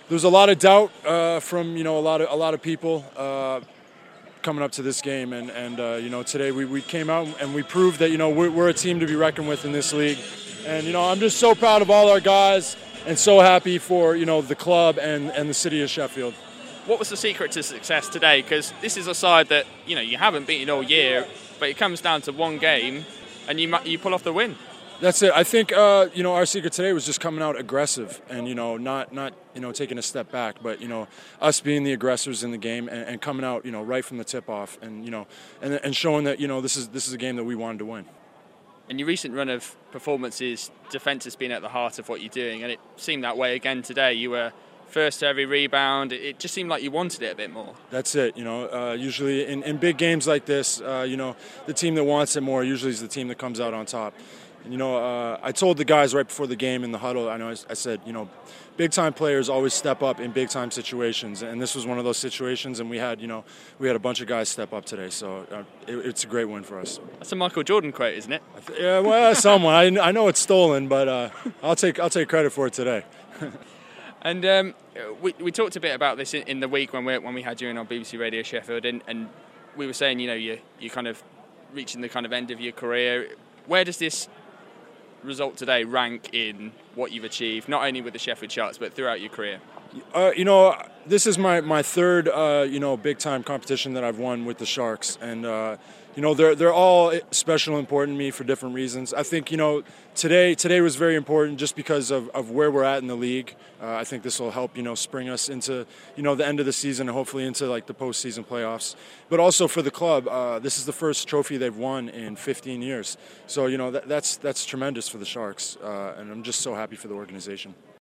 There's a lot of doubt from a lot of people coming up to this game, and today we came out and we proved that we're a team to be reckoned with in this league, and I'm just so proud of all our guys and so happy for the club and the city of Sheffield. What was the secret to success today? Because this is a side that you haven't beaten all year, but it comes down to one game, and you pull off the win. That's it. I think our secret today was just coming out aggressive and not taking a step back, but us being the aggressors in the game and coming out right from the tip off and showing that this is a game that we wanted to win. In your recent run of performances, defence has been at the heart of what you're doing, and it seemed that way again today. You were first to every rebound. It just seemed like you wanted it a bit more. That's it. Usually in big games like this, the team that wants it more usually is the team that comes out on top. And, I told the guys right before the game in the huddle, I said, big-time players always step up in big-time situations, and this was one of those situations, and we had a bunch of guys step up today, so it's a great win for us. That's a Michael Jordan quote, isn't it? Yeah, well, someone. I know it's stolen, but I'll take credit for it today. And we talked a bit about this in the week when we had you in on BBC Radio Sheffield, and we were saying, you're kind of reaching the kind of end of your career. Where does this result today rank in what you've achieved, not only with the Sheffield Sharks, but throughout your career? This is my third, big-time competition that I've won with the Sharks, and they're all special and important to me for different reasons. I think today was very important just because of where we're at in the league. I think this will help spring us into the end of the season and hopefully into like the postseason playoffs. But also for the club, this is the first trophy they've won in 15 years. So that's tremendous for the Sharks, and I'm just so happy for the organization.